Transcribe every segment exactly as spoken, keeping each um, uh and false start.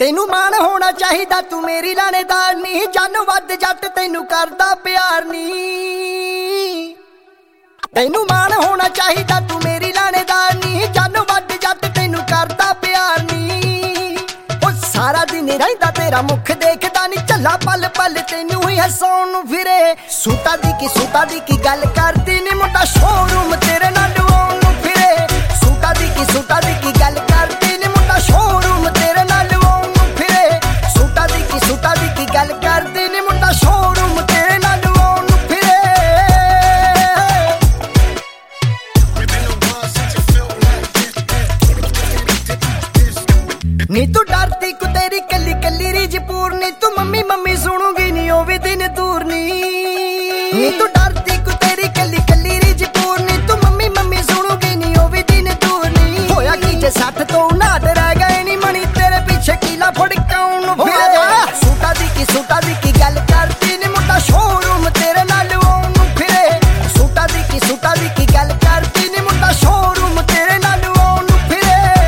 ਤੈਨੂੰ ਮਾਣ ਹੋਣਾ ਚਾਹੀਦਾ, ਤੂੰ ਮੇਰੀ ਲਾਣੇਦਾਰ ਨੀ। ਜਾਨੋਂ ਵੱਧ ਜੱਟ ਤੈਨੂੰ ਕਰਦਾ ਪਿਆਰ ਨੀ। ਤੈਨੂੰ ਮਾਣ ਹੋਣਾ ਚਾਹੀਦਾ, ਤੂੰ ਮੇਰੀ ਲਾਣੇਦਾਰ ਨੀ। ਜਾਨੋਂ ਵੱਧ ਜੱਟ ਤੈਨੂੰ ਕਰਦਾ ਪਿਆਰ ਨੀ। ਉਹ ਸਾਰਾ ਦਿਨ ਰਹਿੰਦਾ ਤੇਰਾ ਮੁਖ ਦੇਖਦਾ ਨੀ। ਝੱਲਾ ਪਲ ਪਲ ਤੈਨੂੰ ਹੀ ਹਸਾਉਣ ਨੂੰ ਫਿਰੇ। ਸੂਟਾਂ ਦੀ ਕੀ ਸੂਟਾਂ ਦੀ ਕੀ ਗੱਲ ਕਰਦੀ ਨੀ। ਮੁੰਡਾ ਸ਼ੋਰੂਮ ਤੇਰੇ ਨਾਲ ਲਵਾਉਣ ਨੂੰ ਫਿਰੇ। ਸੂਟਾਂ ਦੀ ਕੀ ਸੂਟਾਂ ਦੀ ਕੀ ਗੱਲ ਕਰਦੀ ਨੀ। ਮੁੰਡਾ ਸ਼ੋਰੂਮ ਤੇਰੇ ਨਾਲ ਲਵਾਉਣ ਨੂੰ ਫਿਰੇ। ਸੂਟਾਂ ਦੀ ਕੀ ਸੂਟਾਂ ਦੀ ਕੀ ਗੱਲ ਕਰਦੀ ਨੀ। ਮੁੰਡਾ ਸ਼ੋਰੂਮ ਤੇਰੇ ਨਾਲ ਲਵਾਉਣ ਨੂੰ ਫਿਰੇ। ਨੀ ਤੂੰ ਡਰਦੀ ਕੁ ਤੇਰੀ ਕੱਲੀ ਕੱਲੀ ਰੀਝ ਪੂਰਨੀ। ਤੂੰ ਮੰਮੀ ਮੰਮੀ ਸੁਣੂਗੀ ਨੀ ਉਹ ਵੀ ਦਿਨ ਦੂਰ ਨੀ। ਨੀ ਤੂੰ ਡਰਦੀ ਕੁ ਤੇਰੀ ਕੱਲੀ ਕੱਲੀ ਰੀਝ ਪੂਰਨੀ। ਤੂੰ ਮੰਮੀ ਮੰਮੀ ਸੁਣੂਗੀ ਨੀ ਉਹ ਵੀ ਦਿਨ ਦੂਰ ਨੀ। ਹੋਇਆ ਕੀ ਜੇ ਸੱਠ ਤੋਂ ਉਨਾਹਠ ਰਹਿ ਗਏ ਨੀ। ਮਣੀ ਤੇਰੇ ਪਿੱਛੇ ਕੀਲਾ ਫੜਕਾਉਣ ਨੂੰ ਫਿਰੇ। ਸੂਟਾਂ ਦੀ ਕੀ ਸੂਟਾਂ ਦੀ ਕੀ ਗੱਲ ਕਰਦੀ ਨੀ। ਮੁੰਡਾ ਸ਼ੋਰੂਮ ਤੇਰੇ ਨਾਲ ਲਵਾਉਣ ਨੂੰ ਫਿਰੇ। ਸੂਟਾਂ ਦੀ ਕੀ ਸੂਟਾਂ ਦੀ ਕੀ ਗੱਲ ਕਰਦੀ ਨੀ। ਮੁੰਡਾ ਸ਼ੋਰੂਮ ਤੇਰੇ ਨਾਲ ਲਵਾਉਣ ਨੂੰ ਫਿਰੇ।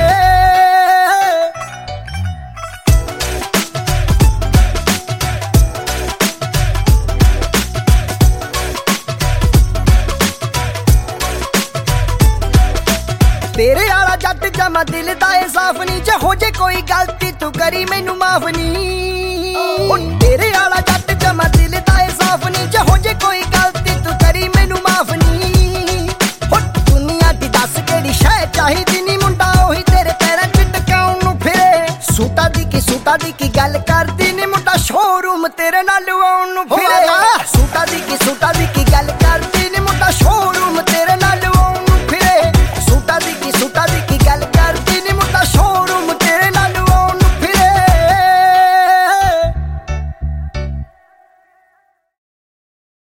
ਤੇਰੇ ਆਲਾ ਜੱਟ ਜਮਾ ਦਿਲ ਦਾ ਏ ਸਾਫ ਨੀ। ਜੇ ਹੋ ਜੇ ਕੋਈ ਗਲਤੀ ਤੂੰ ਕਰੀ ਮੈਨੂੰ ਮਾਫ ਨੀ। ਤੇਰੇ ਆਲਾ ਜੱਟ ਜਮਾ ਦਿਲ ਦਾ ਏ ਸਾਫ ਨੀ। ਜੇ ਹੋ ਜੇ ਕੋਈ ਗਲਤੀ ਤੂੰ ਕਰੀ ਮੈਨੂੰ ਮਾਫ ਨੀ। ਦੁਨੀਆ ਦੀ ਦੱਸ ਕਿਹੜੀ ਸ਼ੈ ਚਾਹੀਦੀ ਨੀ। ਮੁੰਡਾ ਉਹੀ ਤੇਰੇ ਪੈਰਾਂ ਚ ਟਿਕਾਉਣ ਨੂੰ ਫਿਰੇ। ਸੂਟਾਂ ਦੀ ਕੀ ਸੂਟਾਂ ਦੀ ਕੀ ਗੱਲ ਕਰਦੀ ਨੀ। ਮੁੰਡਾ ਸ਼ੋਰੂਮ ਤੇਰੇ ਨਾਲ ਲਵਾਉਣ ਨੂੰ ਫਿਰੇ।